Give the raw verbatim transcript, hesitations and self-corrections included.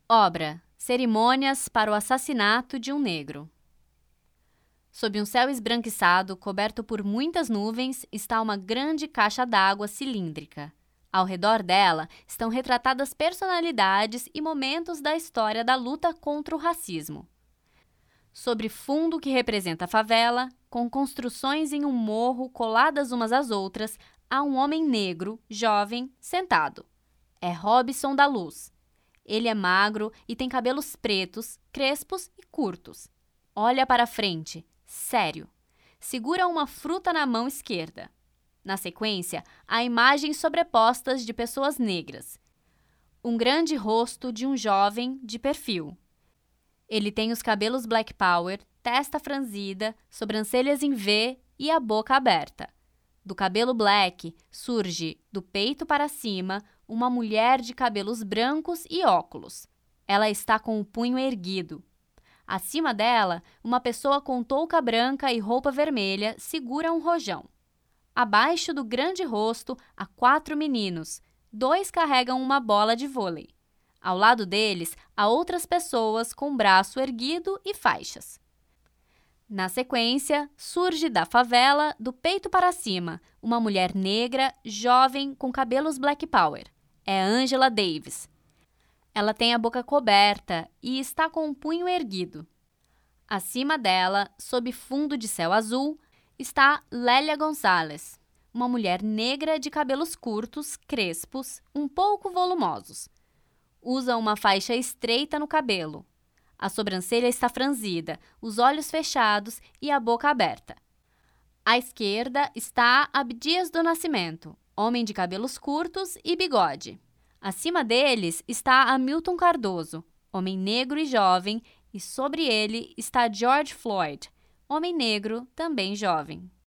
Obra: Cerimônias para o assassinato de um negro. Sob um céu esbranquiçado, coberto por muitas nuvens, está uma grande caixa d'água cilíndrica. Ao redor dela estão retratadas personalidades e momentos da história da luta contra o racismo. Sobre fundo que representa a favela, com construções em um morro coladas umas às outras, há um homem negro, jovem, sentado. É Robson da Luz. Ele é magro e tem cabelos pretos, crespos e curtos. Olha para frente, sério. Segura uma fruta na mão esquerda. Na sequência, há imagens sobrepostas de pessoas negras. Um grande rosto de um jovem de perfil. Ele tem os cabelos Black Power, testa franzida, sobrancelhas em V e a boca aberta. Do cabelo black surge, do peito para cima, uma mulher de cabelos brancos e óculos. Ela está com o punho erguido. Acima dela, uma pessoa com touca branca e roupa vermelha segura um rojão. Abaixo do grande rosto, há quatro meninos. Dois carregam uma bola de vôlei. Ao lado deles, há outras pessoas com braço erguido e faixas. Na sequência, surge da favela, do peito para cima, uma mulher negra, jovem, com cabelos Black Power. É Angela Davis. Ela tem a boca coberta e está com um punho erguido. Acima dela, sob fundo de céu azul, está Lélia Gonzalez, uma mulher negra de cabelos curtos, crespos, um pouco volumosos. Usa uma faixa estreita no cabelo. A sobrancelha está franzida, os olhos fechados e a boca aberta. À esquerda está Abdias do Nascimento, homem de cabelos curtos e bigode. Acima deles está Hamilton Cardoso, homem negro e jovem, e sobre ele está George Floyd, homem negro também jovem.